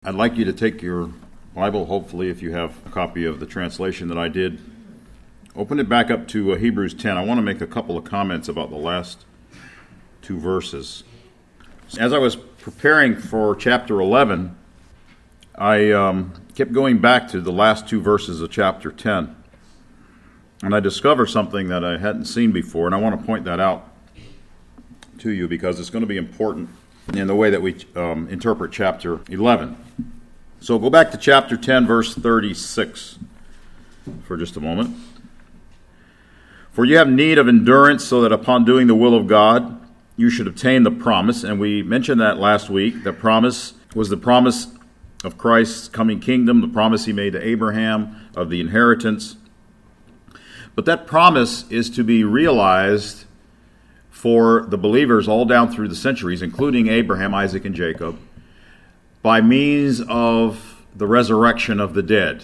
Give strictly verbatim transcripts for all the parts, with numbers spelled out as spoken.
I'd like you to take your Bible, hopefully, if you have a copy of the translation that I did. Open it back up to uh, Hebrews ten. I want to make a couple of comments about the last two verses. As I was preparing for chapter eleven, I um, kept going back to the last two verses of chapter ten. And I discovered something that I hadn't seen before, and I want to point that out to you because it's going to be important in the way that we um, interpret chapter eleven. So go back to chapter ten, verse thirty-six for just a moment. For you have need of endurance, so that upon doing the will of God, you should obtain the promise. And we mentioned that last week. The promise was the promise of Christ's coming kingdom, the promise he made to Abraham of the inheritance. But that promise is to be realized for the believers all down through the centuries, including Abraham, Isaac, and Jacob, by means of the resurrection of the dead.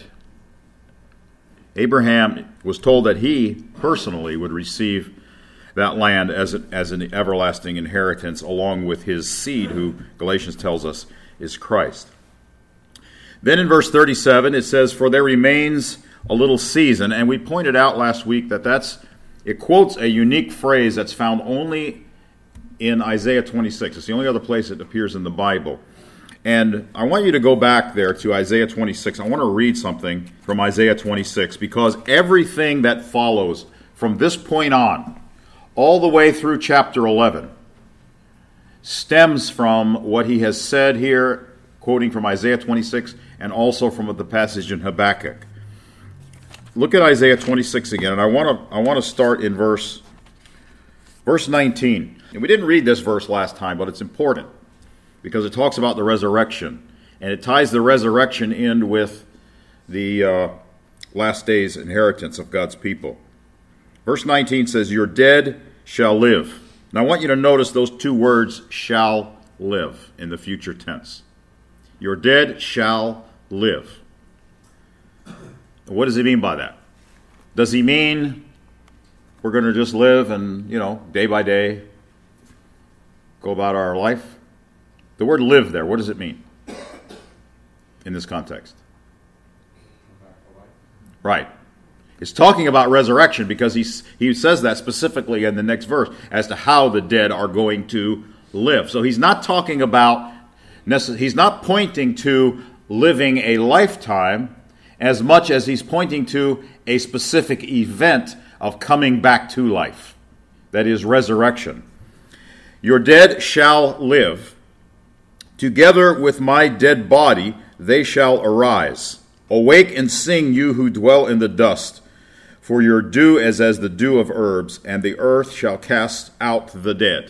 Abraham was told that he personally would receive that land as, a, as an everlasting inheritance along with his seed, who Galatians tells us is Christ. Then in verse thirty-seven it says, for there remains a little season, and we pointed out last week that that's It quotes a unique phrase that's found only in Isaiah twenty-six. It's the only other place it appears in the Bible. And I want you to go back there to Isaiah twenty-six. I want to read something from Isaiah twenty-six, because everything that follows from this point on, all the way through chapter eleven, stems from what he has said here, quoting from Isaiah twenty-six, and also from the passage in Habakkuk. Look at Isaiah twenty-six again, and I want to I want to start in verse verse nineteen. And we didn't read this verse last time, but it's important because it talks about the resurrection, and it ties the resurrection in with the uh, last days inheritance of God's people. Verse nineteen says, "Your dead shall live." Now I want you to notice those two words, "shall live," in the future tense. Your dead shall live. What does he mean by that? Does he mean we're going to just live and, you know, day by day go about our life? The word live there, what does it mean in this context? Right. It's talking about resurrection because he, he says that specifically in the next verse as to how the dead are going to live. So he's not talking about, he's not pointing to living a lifetime as much as he's pointing to a specific event of coming back to life. That is resurrection. Your dead shall live. Together with my dead body they shall arise. Awake and sing, you who dwell in the dust. For your dew is as the dew of herbs, and the earth shall cast out the dead.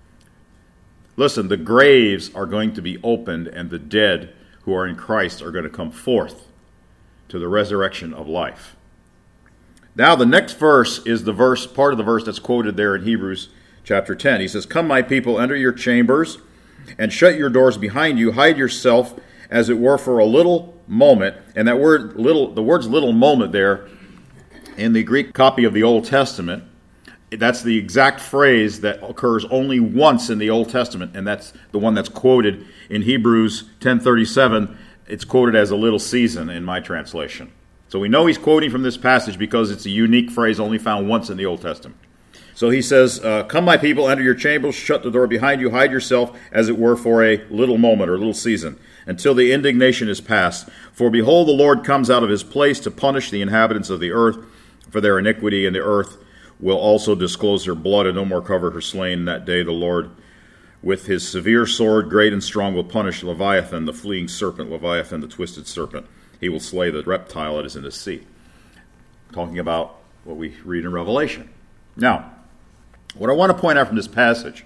Listen, the graves are going to be opened, and the dead who are in Christ are going to come forth to the resurrection of life. Now the next verse is the verse, part of the verse that's quoted there in Hebrews chapter ten. He says, "Come, my people, enter your chambers, and shut your doors behind you. Hide yourself, as it were, for a little moment." And that word, little, the words "little moment" there in the Greek copy of the Old Testament, that's the exact phrase that occurs only once in the Old Testament, and that's the one that's quoted in Hebrews ten thirty-seven. It's quoted as a little season in my translation. So we know he's quoting from this passage because it's a unique phrase only found once in the Old Testament. So he says, uh, "Come, my people, enter your chambers, shut the door behind you, hide yourself, as it were, for a little moment," or a little season, "until the indignation is past. For behold, the Lord comes out of his place to punish the inhabitants of the earth for their iniquity, and the earth will also disclose her blood, and no more cover her slain. In that day the Lord, with his severe sword, great and strong, will punish Leviathan, the fleeing serpent, Leviathan, the twisted serpent. He will slay the reptile that is in the sea." Talking about what we read in Revelation. Now, what I want to point out from this passage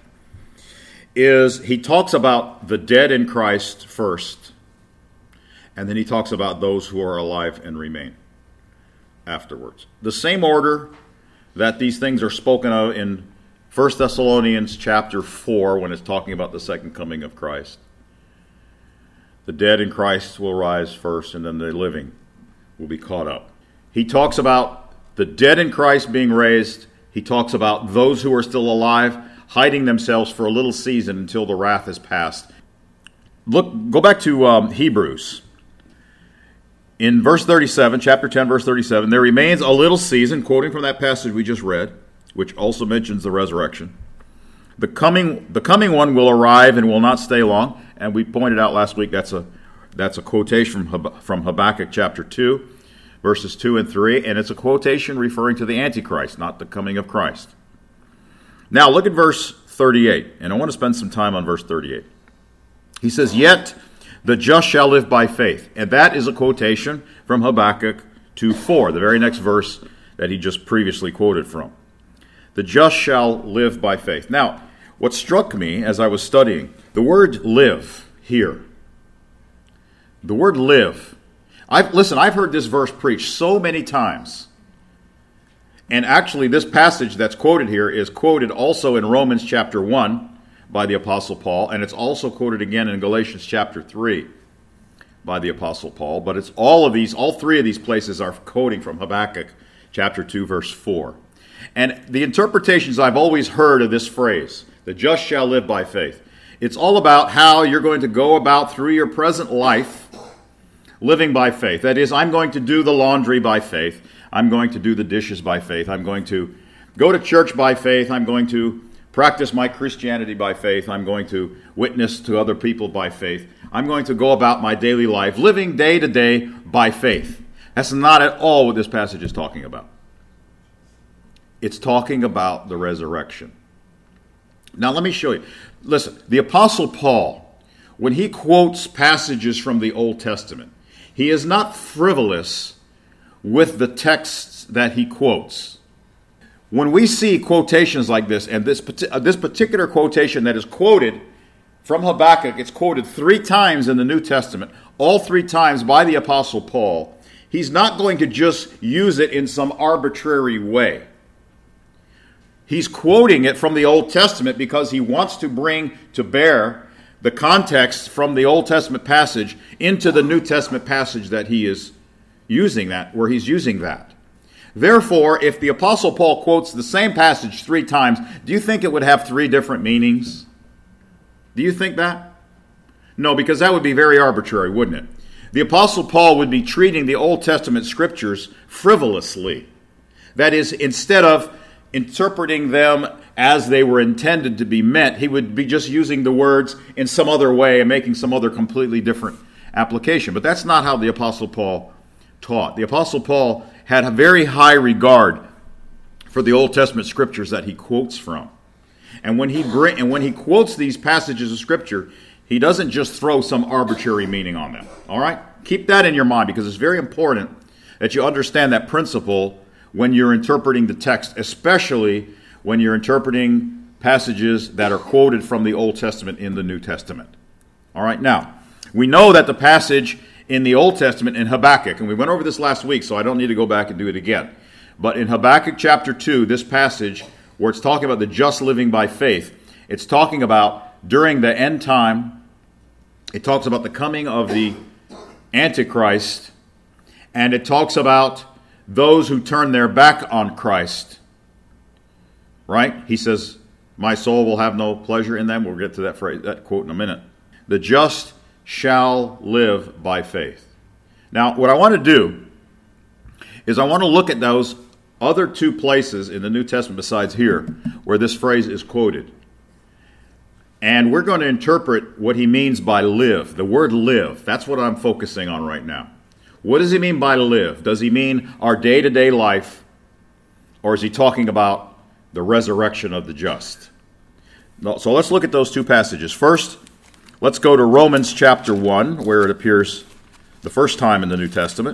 is he talks about the dead in Christ first, and then he talks about those who are alive and remain afterwards. The same order that these things are spoken of in First Thessalonians chapter four, when it's talking about the second coming of Christ. The dead in Christ will rise first, and then the living will be caught up. He talks about the dead in Christ being raised. He talks about those who are still alive hiding themselves for a little season until the wrath is past. Look, go back to um, Hebrews. In verse thirty-seven, chapter ten, verse thirty-seven, there remains a little season, quoting from that passage we just read, which also mentions the resurrection. The coming, the coming one will arrive and will not stay long. And we pointed out last week that's a that's a quotation from from Habakkuk chapter two, verses two and three, and it's a quotation referring to the Antichrist, not the coming of Christ. Now look at verse thirty-eight, and I want to spend some time on verse thirty-eight. He says, "Yet the just shall live by faith." And that is a quotation from Habakkuk two four, the very next verse that he just previously quoted from. The just shall live by faith. Now, what struck me as I was studying, the word live here, the word live, I've, listen, I've heard this verse preached so many times. And actually, this passage that's quoted here is quoted also in Romans chapter one by the Apostle Paul, and it's also quoted again in Galatians chapter three by the Apostle Paul. But it's all of these, all three of these places are quoting from Habakkuk chapter two, verse four. And the interpretations I've always heard of this phrase, the just shall live by faith, it's all about how you're going to go about through your present life living by faith. That is, I'm going to do the laundry by faith. I'm going to do the dishes by faith. I'm going to go to church by faith. I'm going to practice my Christianity by faith. I'm going to witness to other people by faith. I'm going to go about my daily life living day to day by faith. That's not at all what this passage is talking about. It's talking about the resurrection. Now let me show you. Listen, the Apostle Paul, when he quotes passages from the Old Testament, he is not frivolous with the texts that he quotes. When we see quotations like this, and this, uh, this particular quotation that is quoted from Habakkuk, it's quoted three times in the New Testament, all three times by the Apostle Paul, he's not going to just use it in some arbitrary way. He's quoting it from the Old Testament because he wants to bring to bear the context from the Old Testament passage into the New Testament passage that he is using that, where he's using that. Therefore, if the Apostle Paul quotes the same passage three times, do you think it would have three different meanings? Do you think that? No, because that would be very arbitrary, wouldn't it? The Apostle Paul would be treating the Old Testament scriptures frivolously. That is, instead of interpreting them as they were intended to be meant, he would be just using the words in some other way and making some other completely different application. But that's not how the Apostle Paul taught. The Apostle Paul had a very high regard for the Old Testament scriptures that he quotes from. And when he bring, and when he quotes these passages of scripture, he doesn't just throw some arbitrary meaning on them. All right? Keep that in your mind, because it's very important that you understand that principle when you're interpreting the text, especially when you're interpreting passages that are quoted from the Old Testament in the New Testament. All right, now, we know that the passage in the Old Testament in Habakkuk, and we went over this last week, so I don't need to go back and do it again, but in Habakkuk chapter two, this passage where it's talking about the just living by faith, it's talking about during the end time, it talks about the coming of the Antichrist, and it talks about those who turn their back on Christ, right? He says, my soul will have no pleasure in them. We'll get to that phrase, that quote in a minute. The just shall live by faith. Now, what I want to do is I want to look at those other two places in the New Testament besides here where this phrase is quoted. And we're going to interpret what he means by live. The word live, that's what I'm focusing on right now. What does he mean by live? Does he mean our day-to-day life, or is he talking about the resurrection of the just? No, so let's look at those two passages. First, let's go to Romans chapter one, where it appears the first time in the New Testament.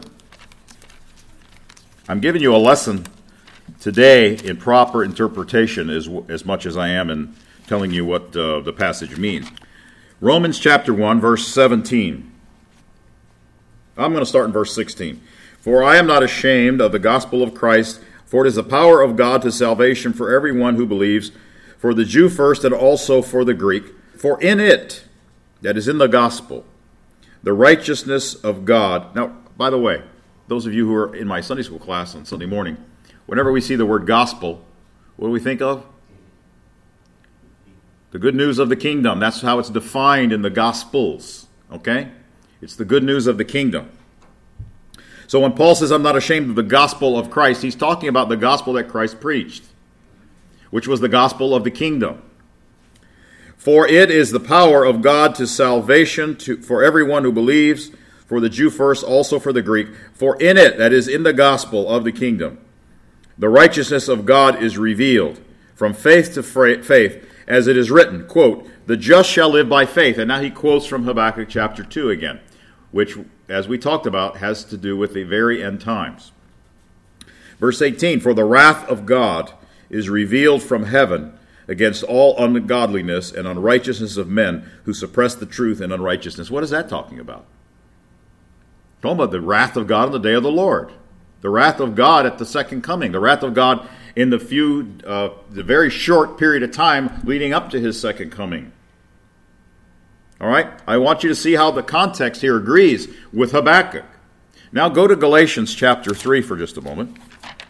I'm giving you a lesson today in proper interpretation as, as much as I am in telling you what uh, the passage means. Romans chapter one, verse seventeen. I'm going to start in verse sixteen. For I am not ashamed of the gospel of Christ, for it is the power of God to salvation for everyone who believes, for the Jew first and also for the Greek. For in it, that is in the gospel, the righteousness of God. Now, by the way, those of you who are in my Sunday school class on Sunday morning, whenever we see the word gospel, what do we think of? The The good news of the kingdom. That's how it's defined in the Gospels. Okay? It's the good news of the kingdom. So when Paul says, I'm not ashamed of the gospel of Christ, he's talking about the gospel that Christ preached, which was the gospel of the kingdom. For it is the power of God to salvation to, for everyone who believes, for the Jew first, also for the Greek. For in it, that is in the gospel of the kingdom, the righteousness of God is revealed from faith to faith, as it is written, quote, the just shall live by faith. And now he quotes from Habakkuk chapter two again, which, as we talked about, has to do with the very end times. Verse eighteen, for the wrath of God is revealed from heaven against all ungodliness and unrighteousness of men who suppress the truth in unrighteousness. What is that talking about? Talking about the wrath of God on the day of the Lord. The wrath of God at the second coming. The wrath of God in the few, uh, the very short period of time leading up to his second coming. All right? I want you to see how the context here agrees with Habakkuk. Now go to Galatians chapter three for just a moment.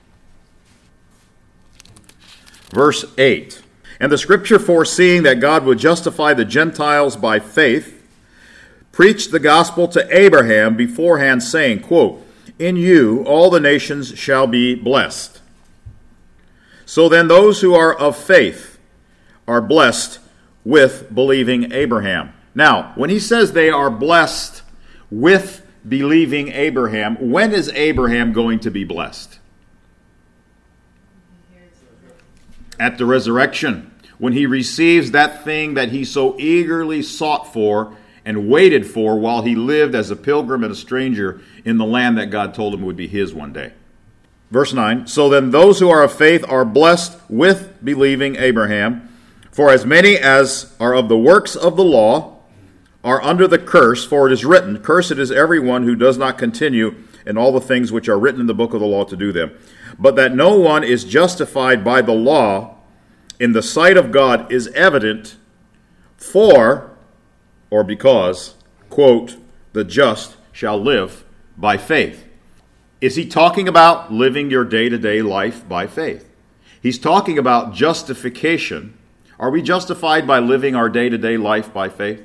Verse eight. And the scripture, foreseeing that God would justify the Gentiles by faith, preached the gospel to Abraham beforehand, saying, quote, in you all the nations shall be blessed. So then those who are of faith are blessed with believing Abraham. Now, when he says they are blessed with believing Abraham, when is Abraham going to be blessed? At the resurrection, when he receives that thing that he so eagerly sought for and waited for while he lived as a pilgrim and a stranger in the land that God told him would be his one day. Verse nine, so then those who are of faith are blessed with believing Abraham, for as many as are of the works of the law are under the curse, for it is written, cursed is everyone who does not continue in all the things which are written in the book of the law to do them. But that no one is justified by the law in the sight of God is evident, for, or because, quote, the just shall live by faith. Is he talking about living your day-to-day life by faith? He's talking about justification. Are we justified by living our day-to-day life by faith?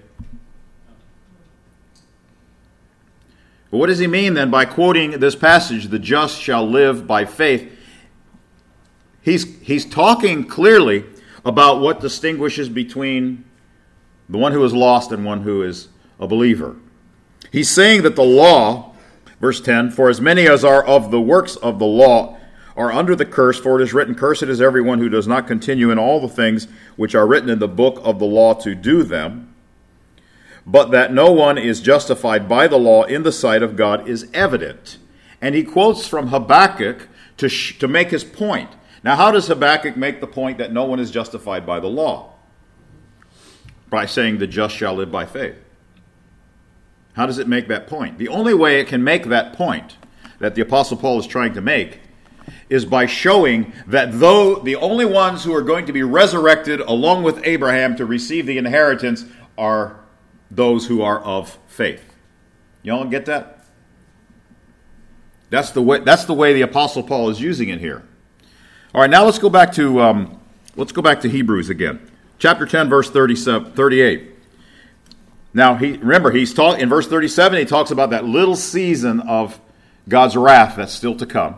But what does he mean then by quoting this passage, the just shall live by faith? He's, he's talking clearly about what distinguishes between the one who is lost and one who is a believer. He's saying that the law, verse ten, for as many as are of the works of the law are under the curse, for it is written, cursed is everyone who does not continue in all the things which are written in the book of the law to do them. But that no one is justified by the law in the sight of God is evident. And he quotes from Habakkuk to, sh- to make his point. Now, how does Habakkuk make the point that no one is justified by the law? By saying the just shall live by faith. How does it make that point? The only way it can make that point that the Apostle Paul is trying to make is by showing that though the only ones who are going to be resurrected along with Abraham to receive the inheritance are those who are of faith. Y'all get that? That's the way, that's the way the Apostle Paul is using it here. All right, now let's go back to um, let's go back to Hebrews again, chapter ten, verse thirty-seven, thirty-eight. Now, he remember he's talk in verse thirty-seven. He talks about that little season of God's wrath that's still to come,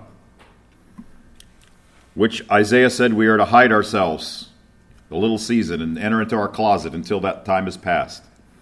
which Isaiah said we are to hide ourselves, the little season, and enter into our closet until that time is past.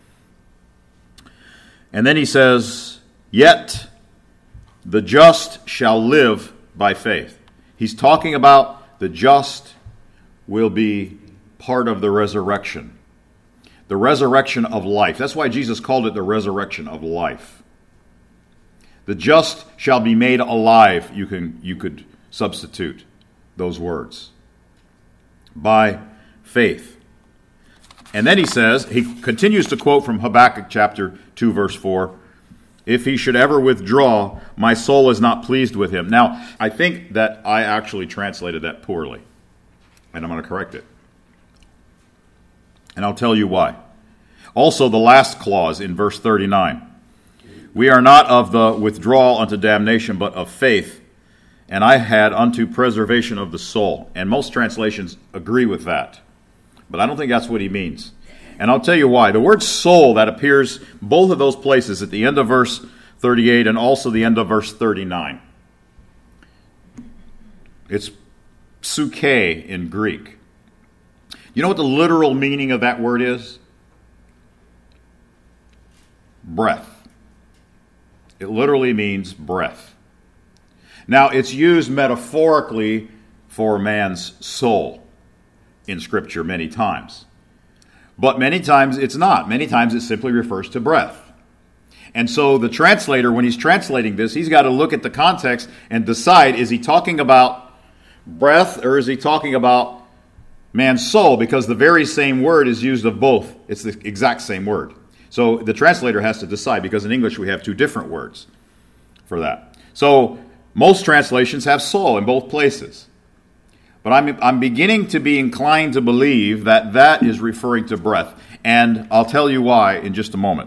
And then he says, "Yet the just shall live by faith." He's talking about the just will be part of the resurrection. The resurrection of life. That's why Jesus called it the resurrection of life. The just shall be made alive. You can you could substitute those words. By faith. And then he says, he continues to quote from Habakkuk chapter two, verse four. If he should ever withdraw, my soul is not pleased with him. Now, I think that I actually translated that poorly. And I'm going to correct it. And I'll tell you why. Also, the last clause in verse thirty-nine. We are not of the withdrawal unto damnation, but of faith. And I had unto preservation of the soul. And most translations agree with that. But I don't think that's what he means. And I'll tell you why. The word soul that appears both of those places at the end of verse thirty-eight and also the end of verse thirty-nine. It's psyche in Greek. You know what the literal meaning of that word is? Breath. It literally means breath. Now, it's used metaphorically for man's soul in Scripture many times. But many times it's not. Many times it simply refers to breath. And so the translator, when he's translating this, he's got to look at the context and decide, is he talking about breath or is he talking about man's soul? Because the very same word is used of both. It's the exact same word. So the translator has to decide, because in English we have two different words for that. So most translations have soul in both places. But I'm, I'm beginning to be inclined to believe that that is referring to breath. And I'll tell you why in just a moment.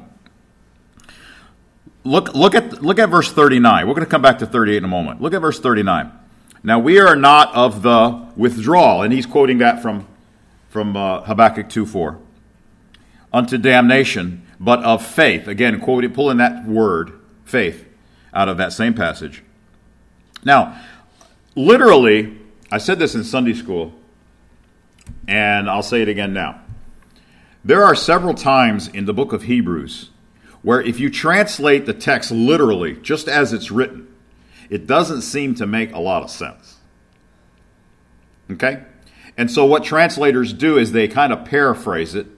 Look, look at, look at verse thirty-nine. We're going to come back to thirty-eight in a moment. Look at verse thirty-nine. Now, we are not of the withdrawal, and he's quoting that from, from uh, Habakkuk two four, unto damnation, but of faith. Again, quoting, pulling that word, faith, out of that same passage. Now, literally, I said this in Sunday school, and I'll say it again now. There are several times in the book of Hebrews where if you translate the text literally, just as it's written, it doesn't seem to make a lot of sense. Okay? And so what translators do is they kind of paraphrase it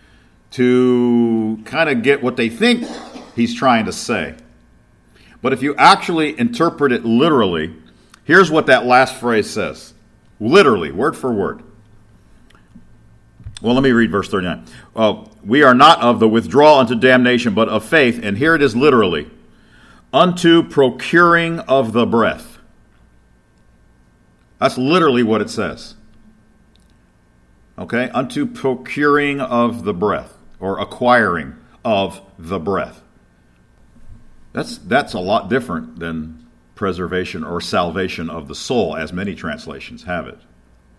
to kind of get what they think he's trying to say. But if you actually interpret it literally, here's what that last phrase says. Literally, word for word. Well, let me read verse thirty-nine. Well, we are not of the withdrawal unto damnation, but of faith. And here it is literally. Unto procuring of the breath. That's literally what it says. Okay? Unto procuring of the breath, or acquiring of the breath. That's, that's a lot different than preservation or salvation of the soul, as many translations have it.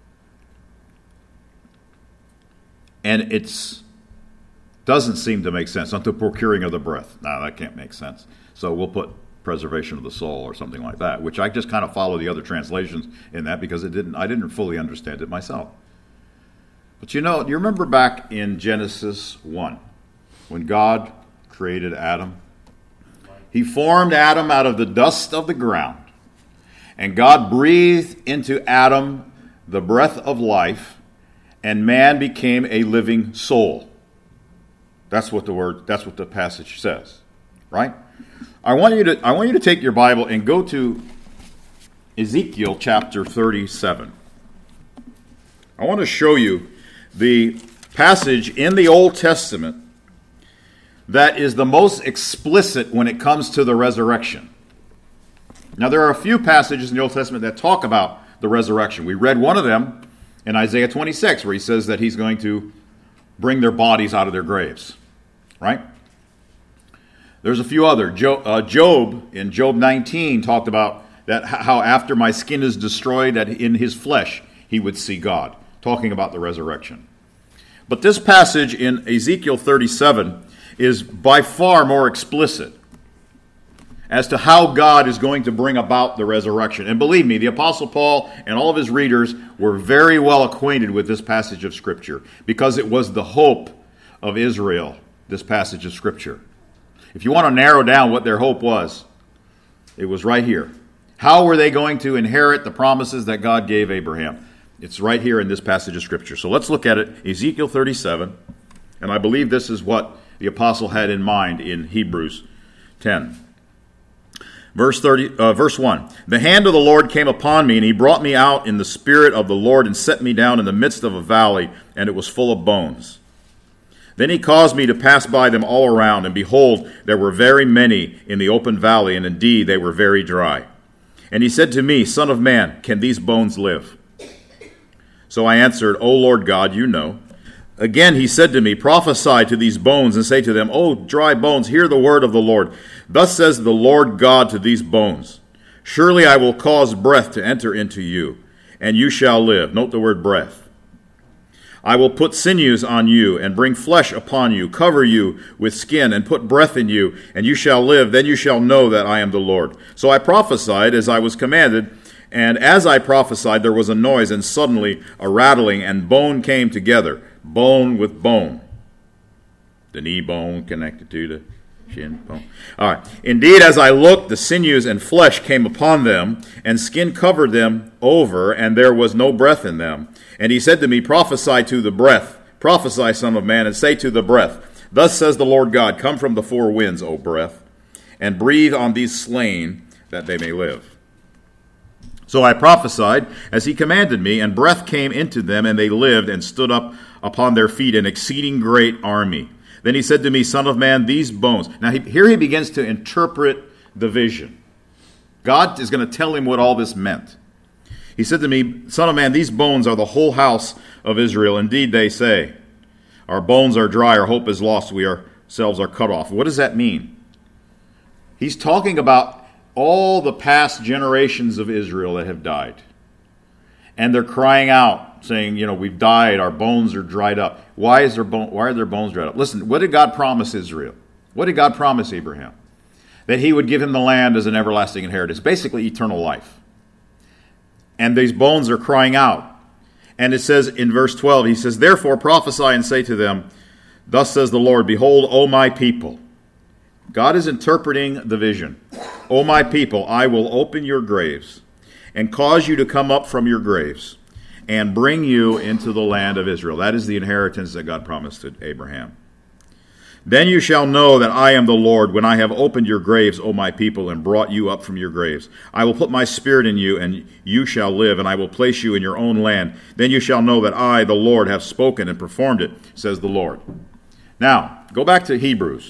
And it doesn't seem to make sense. Unto procuring of the breath. No, that can't make sense. So we'll put preservation of the soul or something like that, which I just kind of follow the other translations in that because it didn't. I didn't fully understand it myself. But you know, you remember back in Genesis one, when God created Adam? He formed Adam out of the dust of the ground. And God breathed into Adam the breath of life, and man became a living soul. That's what the word, that's what the passage says. Right? I want you to I want you to take your Bible and go to Ezekiel chapter thirty-seven. I want to show you the passage in the Old Testament that is the most explicit when it comes to the resurrection. Now, there are a few passages in the Old Testament that talk about the resurrection. We read one of them in Isaiah twenty-six, where he says that he's going to bring their bodies out of their graves. Right? There's a few other. Job, uh, Job in Job nineteen talked about that how after my skin is destroyed, that in his flesh he would see God, talking about the resurrection. But this passage in Ezekiel thirty-seven is by far more explicit as to how God is going to bring about the resurrection. And believe me, the Apostle Paul and all of his readers were very well acquainted with this passage of Scripture because it was the hope of Israel, this passage of Scripture. If you want to narrow down what their hope was, it was right here. How were they going to inherit the promises that God gave Abraham? It's right here in this passage of Scripture. So let's look at it, Ezekiel thirty-seven. And I believe this is what the apostle had in mind in Hebrews ten. Verse thirty, uh, verse one. The hand of the Lord came upon me, and he brought me out in the spirit of the Lord and set me down in the midst of a valley, and it was full of bones. Then he caused me to pass by them all around, and behold, there were very many in the open valley, and indeed they were very dry. And he said to me, Son of man, can these bones live? So I answered, O Lord God, you know. Again he said to me, Prophesy to these bones, and say to them, O dry bones, hear the word of the Lord. Thus says the Lord God to these bones, Surely I will cause breath to enter into you, and you shall live. Note the word breath. I will put sinews on you, and bring flesh upon you, cover you with skin, and put breath in you, and you shall live. Then you shall know that I am the Lord. So I prophesied as I was commanded, and as I prophesied, there was a noise, and suddenly a rattling, and bone came together, bone with bone. The knee bone connected to the shin bone. All right. Indeed, as I looked, the sinews and flesh came upon them, and skin covered them over, and there was no breath in them. And he said to me, prophesy to the breath, prophesy, son of man, and say to the breath, thus says the Lord God, come from the four winds, O breath, and breathe on these slain, that they may live. So I prophesied as he commanded me, and breath came into them, and they lived and stood up upon their feet, an exceeding great army. Then he said to me, son of man, these bones. Now he, here he begins to interpret the vision. God is going to tell him what all this meant. He said to me, son of man, these bones are the whole house of Israel. Indeed, they say, our bones are dry, our hope is lost, we ourselves are cut off. What does that mean? He's talking about all the past generations of Israel that have died. And they're crying out, saying, you know, we've died, our bones are dried up. Why is their bone, why are their bones dried up? Listen, what did God promise Israel? What did God promise Abraham? That he would give him the land as an everlasting inheritance, basically eternal life. And these bones are crying out. And it says in verse twelve, he says, therefore prophesy and say to them, thus says the Lord, behold, O my people. God is interpreting the vision. O my people, I will open your graves and cause you to come up from your graves and bring you into the land of Israel. That is the inheritance that God promised to Abraham. Then you shall know that I am the Lord when I have opened your graves, O my people, and brought you up from your graves. I will put my spirit in you, and you shall live, and I will place you in your own land. Then you shall know that I, the Lord, have spoken and performed it, says the Lord. Now, go back to Hebrews.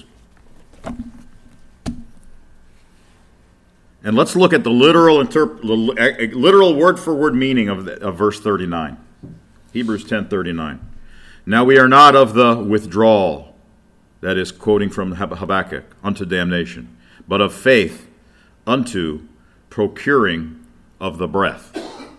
And let's look at the literal interp- literal word-for-word meaning of, the, of verse thirty-nine. Hebrews ten thirty-nine. Now we are not of the withdrawal, that is quoting from Habakkuk, unto damnation, but of faith unto procuring of the breath.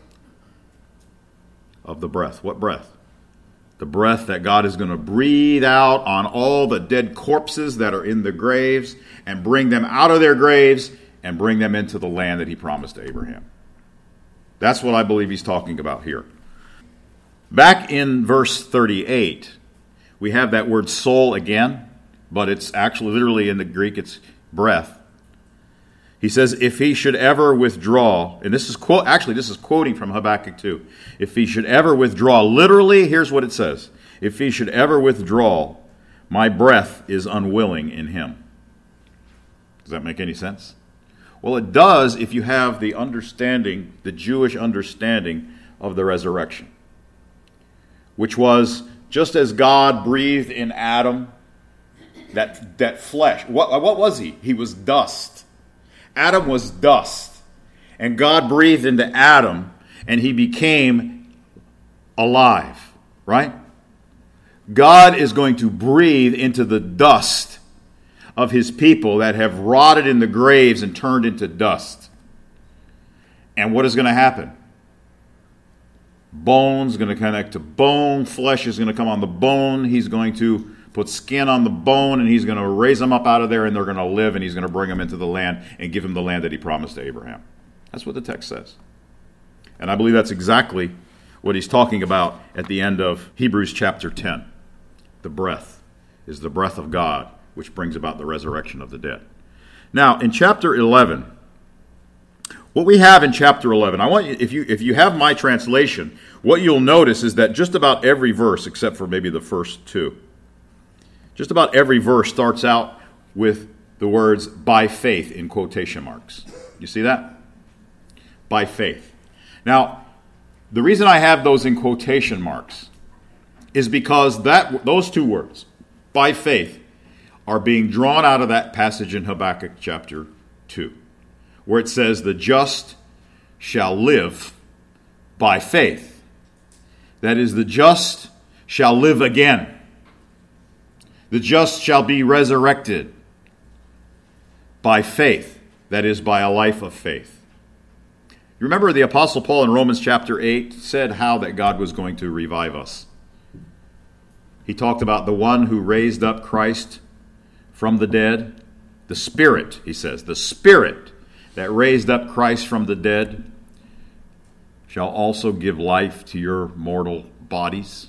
Of the breath. What breath? The breath that God is going to breathe out on all the dead corpses that are in the graves and bring them out of their graves and bring them into the land that he promised to Abraham. That's what I believe he's talking about here. Back in verse thirty-eight, we have that word soul again, but it's actually literally in the Greek, it's breath. He says, if he should ever withdraw, and this is quote, actually this is quoting from Habakkuk two. If he should ever withdraw, literally, here's what it says. If he should ever withdraw, my breath is unwilling in him. Does that make any sense? Well, it does if you have the understanding, the Jewish understanding of the resurrection, which was just as God breathed in Adam, that, that flesh. What, what was he? He was dust. Adam was dust. And God breathed into Adam, and he became alive, right? God is going to breathe into the dust of his people that have rotted in the graves and turned into dust. And what is going to happen? Bone's going to connect to bone. Flesh is going to come on the bone. He's going to put skin on the bone, and he's going to raise them up out of there, and they're going to live, and he's going to bring them into the land and give them the land that he promised to Abraham. That's what the text says. And I believe that's exactly what he's talking about at the end of Hebrews chapter ten. The breath is the breath of God, which brings about the resurrection of the dead. Now, in chapter eleven, what we have in chapter eleven, I want you, if you if you have my translation, what you'll notice is that just about every verse, except for maybe the first two, just about every verse starts out with the words "by faith" in quotation marks. You see that? By faith. Now, the reason I have those in quotation marks is because that those two words, by faith, are being drawn out of that passage in Habakkuk chapter two, where it says, the just shall live by faith. That is, the just shall live again. The just shall be resurrected by faith. That is, by a life of faith. You remember the Apostle Paul in Romans chapter eight said how that God was going to revive us. He talked about the one who raised up Christ from the dead. The Spirit, he says, the Spirit that raised up Christ from the dead shall also give life to your mortal bodies.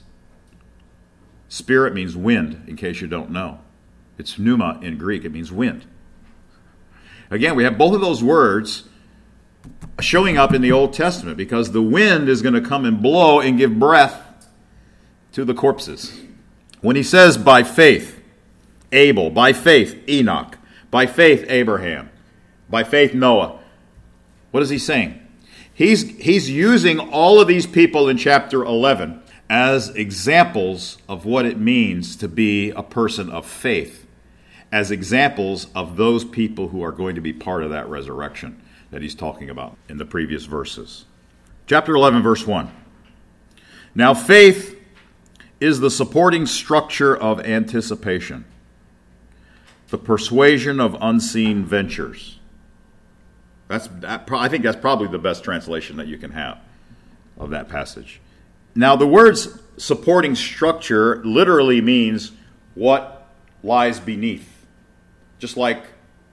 Spirit means wind, in case you don't know. It's pneuma in Greek. It means wind. Again, we have both of those words showing up in the Old Testament because the wind is going to come and blow and give breath to the corpses. When he says by faith, Abel, by faith, Enoch, by faith, Abraham, by faith, Noah, what is he saying? He's, he's using all of these people in chapter eleven as examples of what it means to be a person of faith, as examples of those people who are going to be part of that resurrection that he's talking about in the previous verses. Chapter eleven, verse one. Now faith is the supporting structure of anticipation, the persuasion of unseen ventures. That's, that, I think that's probably the best translation that you can have of that passage. Now, the words supporting structure literally means what lies beneath. Just like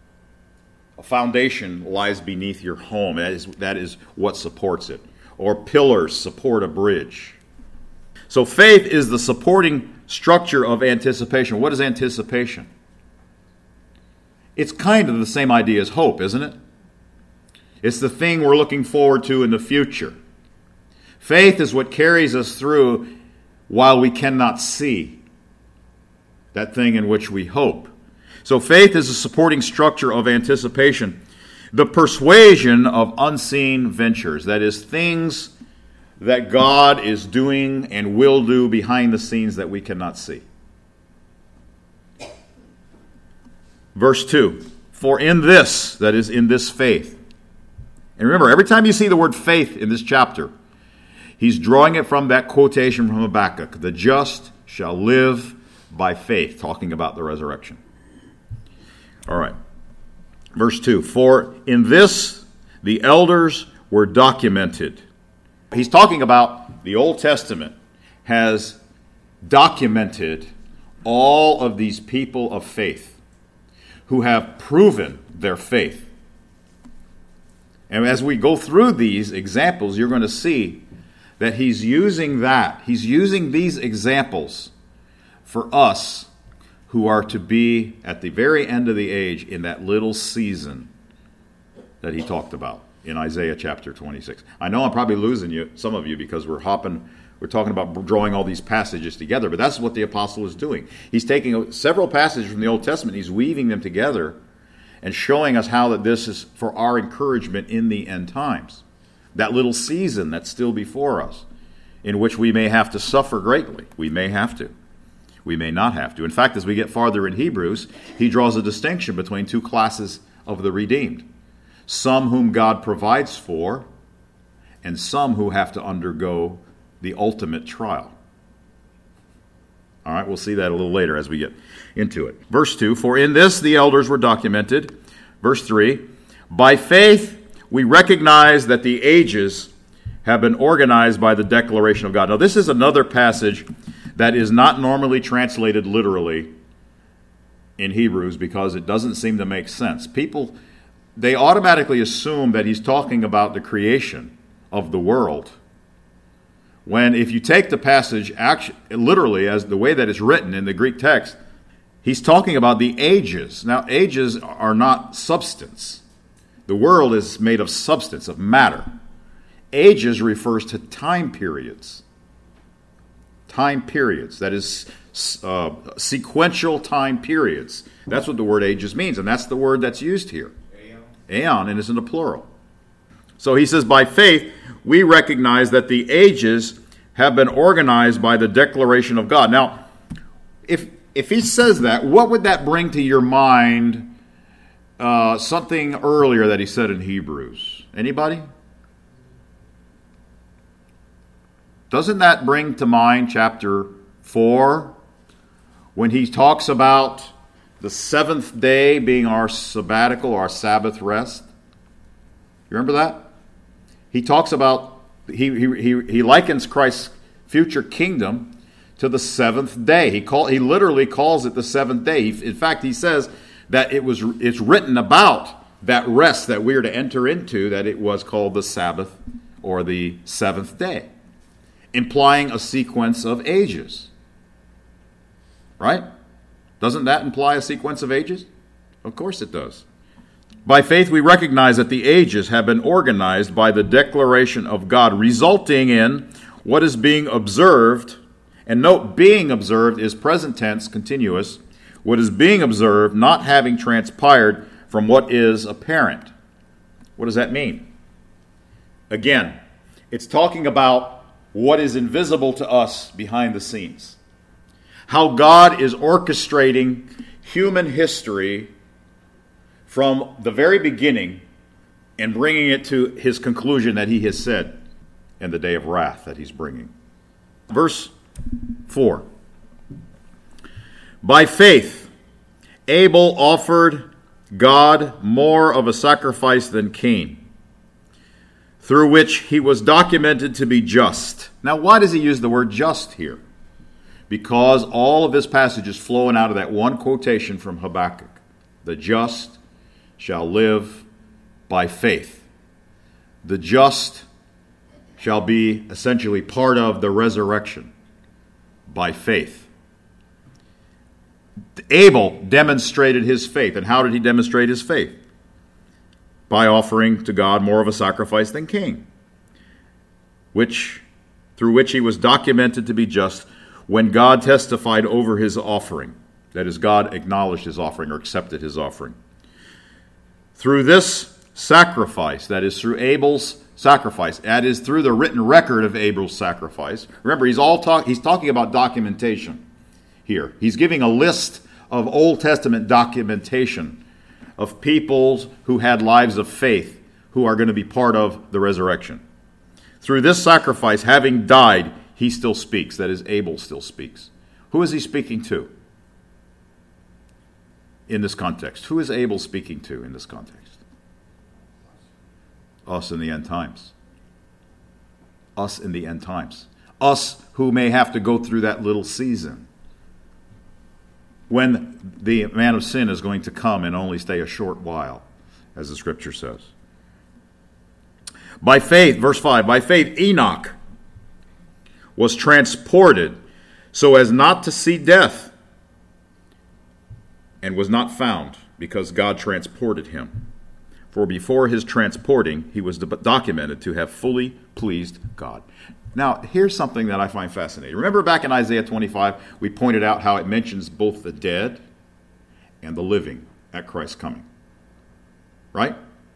a foundation lies beneath your home. That is, that is what supports it. Or pillars support a bridge. So faith is the supporting structure of anticipation. What is anticipation? It's kind of the same idea as hope, isn't it? It's the thing we're looking forward to in the future. Faith is what carries us through while we cannot see that thing in which we hope. So faith is a supporting structure of anticipation. The persuasion of unseen ventures, that is, things that God is doing and will do behind the scenes that we cannot see. Verse two, for in this, that is, in this faith. And remember, every time you see the word faith in this chapter, he's drawing it from that quotation from Habakkuk. The just shall live by faith, talking about the resurrection. All right. Verse two, for in this the elders were documented. He's talking about the Old Testament has documented all of these people of faith who have proven their faith. And as we go through these examples, you're going to see that he's using that. He's using these examples for us who are to be at the very end of the age in that little season that he talked about in Isaiah chapter twenty-six. I know I'm probably losing you, some of you, because we're hopping, we're talking about drawing all these passages together, but that's what the apostle is doing. He's taking several passages from the Old Testament, he's weaving them together and showing us how that this is for our encouragement in the end times. That little season that's still before us, in which we may have to suffer greatly. We may have to. We may not have to. In fact, as we get farther in Hebrews, he draws a distinction between two classes of the redeemed. Some whom God provides for, and some who have to undergo the ultimate trial. All right, we'll see that a little later as we get into it. Verse two, for in this the elders were documented. Verse three, by faith we recognize that the ages have been organized by the declaration of God. Now, this is another passage that is not normally translated literally in Hebrews because it doesn't seem to make sense. People, they automatically assume that he's talking about the creation of the world. When if you take the passage actually, literally as the way that it's written in the Greek text, he's talking about the ages. Now, ages are not substance. The world is made of substance, of matter. Ages refers to time periods. Time periods, that is uh, sequential time periods. That's what the word ages means, and that's the word that's used here. Aeon. Aeon, and it's in the plural. So he says, by faith, we recognize that the ages have been organized by the declaration of God. Now, if if he says that, what would that bring to your mind? Uh, something earlier that he said in Hebrews. Anybody? Doesn't that bring to mind chapter four, when he talks about the seventh day being our sabbatical, our Sabbath rest? You remember that? He talks about, he, he, he likens Christ's future kingdom to the seventh day. He call, he literally calls it the seventh day. He, in fact, he says that it was it's written about that rest that we are to enter into, that it was called the Sabbath or the seventh day, implying a sequence of ages. Right? Doesn't that imply a sequence of ages? Of course it does. By faith, we recognize that the ages have been organized by the declaration of God, resulting in what is being observed. And note, being observed is present tense, continuous. What is being observed not having transpired from what is apparent. What does that mean? Again, it's talking about what is invisible to us behind the scenes. How God is orchestrating human history from the very beginning and bringing it to his conclusion that he has said in the day of wrath that he's bringing. Verse four. By faith, Abel offered God more of a sacrifice than Cain, through which he was documented to be just. Now, why does he use the word just here? Because all of this passage is flowing out of that one quotation from Habakkuk. The just shall live by faith. The just shall be essentially part of the resurrection by faith. Abel demonstrated his faith. And how did he demonstrate his faith? By offering to God more of a sacrifice than Cain, which through which he was documented to be just when God testified over his offering. That is, God acknowledged his offering or accepted his offering. Through this sacrifice, that is, through Abel's sacrifice, that is, through the written record of Abel's sacrifice. Remember, he's all talk, he's talking about documentation here. He's giving a list of Old Testament documentation of peoples who had lives of faith who are going to be part of the resurrection. Through this sacrifice, having died, he still speaks. That is, Abel still speaks. Who is he speaking to in this context? Who is Abel speaking to in this context? Us in the end times. Us in the end times. Us who may have to go through that little season when the man of sin is going to come and only stay a short while, as the scripture says. By faith, verse five, by faith Enoch was transported so as not to see death, and was not found, because God transported him. For before his transporting, he was documented to have fully pleased God. Now, here's something that I find fascinating. Remember back in Isaiah twenty-five, we pointed out how it mentions both the dead and the living at Christ's coming. Right?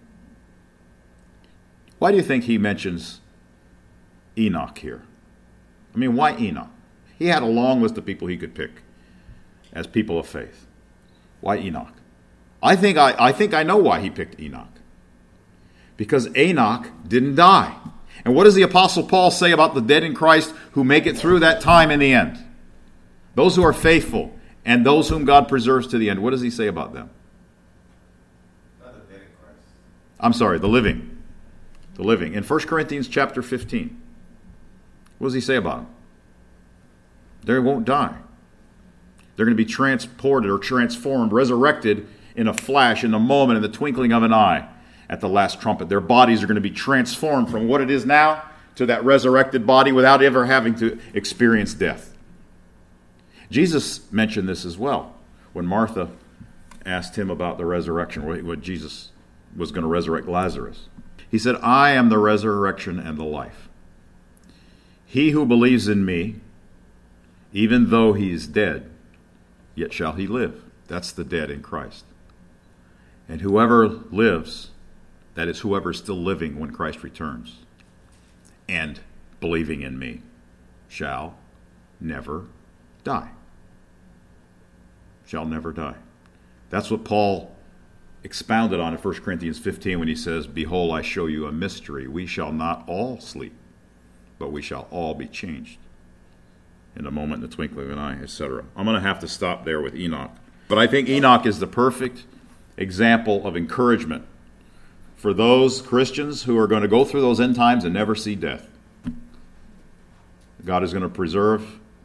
Why do you think he mentions Enoch here? I mean, why Enoch? He had a long list of people he could pick as people of faith. Why Enoch? I think I, I think I know why he picked Enoch. Because Enoch didn't die. And what does the Apostle Paul say about the dead in Christ who make it through that time in the end? Those who are faithful and those whom God preserves to the end. What does he say about them? Not the dead in Christ. I'm sorry, the living. The living. In First Corinthians chapter fifteen, what does he say about them? They won't die. They're going to be transported or transformed, resurrected in a flash, in a moment, in the twinkling of an eye at the last trumpet. Their bodies are going to be transformed from what it is now to that resurrected body without ever having to experience death. Jesus mentioned this as well when Martha asked him about the resurrection, when Jesus was going to resurrect Lazarus. He said, I am the resurrection and the life. He who believes in me, even though he is dead, yet shall he live. That's the dead in Christ. And whoever lives, that is, whoever is still living when Christ returns, and believing in me, shall never die. Shall never die. That's what Paul expounded on in First Corinthians fifteen when he says, behold, I show you a mystery. We shall not all sleep, but we shall all be changed in a moment, in the twinkling of an eye, et cetera. I'm going to have to stop there with Enoch. But I think Enoch is the perfect example of encouragement for those Christians who are going to go through those end times and never see death. God is going to preserve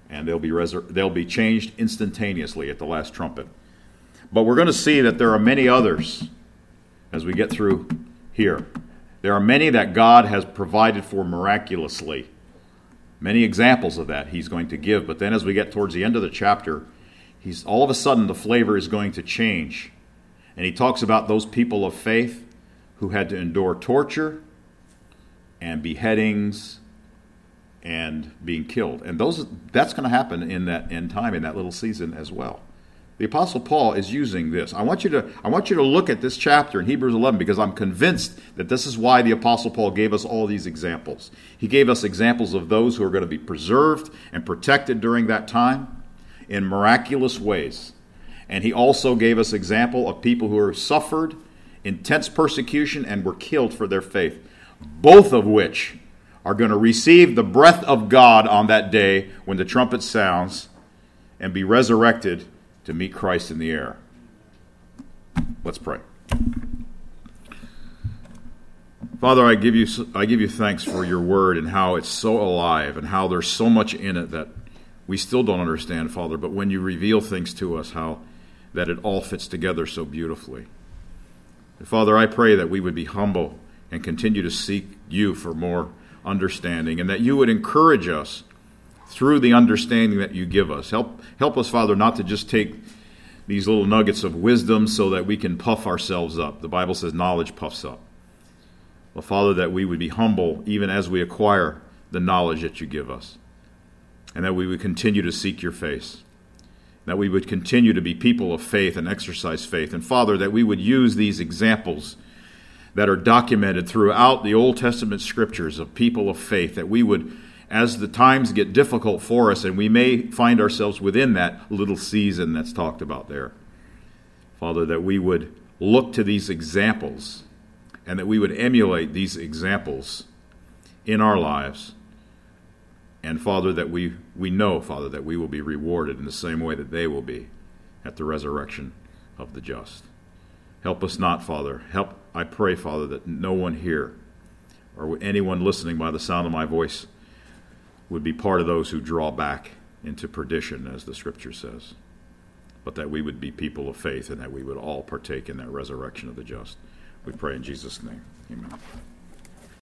and they'll be resur- they'll be changed instantaneously at the last trumpet. But we're going to see that there are many others as we get through here. There are many that God has provided for miraculously. Many examples of that he's going to give. But then as we get towards the end of the chapter, he's all of a sudden the flavor is going to change. And he talks about those people of faith who had to endure torture and beheadings and being killed. And those that's going to happen in that end time, in that little season as well. The Apostle Paul is using this. I want you to I want you to look at this chapter in Hebrews eleven, because I'm convinced that this is why the Apostle Paul gave us all these examples. He gave us examples of those who are going to be preserved and protected during that time in miraculous ways. And he also gave us example of people who have suffered intense persecution and were killed for their faith, both of which are going to receive the breath of God on that day when the trumpet sounds and be resurrected to meet Christ in the air. Let's pray. Father, I give you I give you thanks for your word and how it's so alive and how there's so much in it that we still don't understand, Father, but when you reveal things to us, how that it all fits together so beautifully. And Father, I pray that we would be humble and continue to seek you for more understanding, and that you would encourage us through the understanding that you give us. Help help us, Father, not to just take these little nuggets of wisdom so that we can puff ourselves up. The Bible says knowledge puffs up. Well, Father, that we would be humble even as we acquire the knowledge that you give us, and that we would continue to seek your face, that we would continue to be people of faith and exercise faith. And Father, that we would use these examples that are documented throughout the Old Testament scriptures of people of faith, that we would, as the times get difficult for us, and we may find ourselves within that little season that's talked about there, Father, that we would look to these examples and that we would emulate these examples in our lives. And Father, that we, we know, Father, that we will be rewarded in the same way that they will be at the resurrection of the just. Help us not, Father. Help, I pray, Father, that no one here or anyone listening by the sound of my voice would be part of those who draw back into perdition, as the Scripture says, but that we would be people of faith and that we would all partake in that resurrection of the just. We pray in Jesus' name. Amen.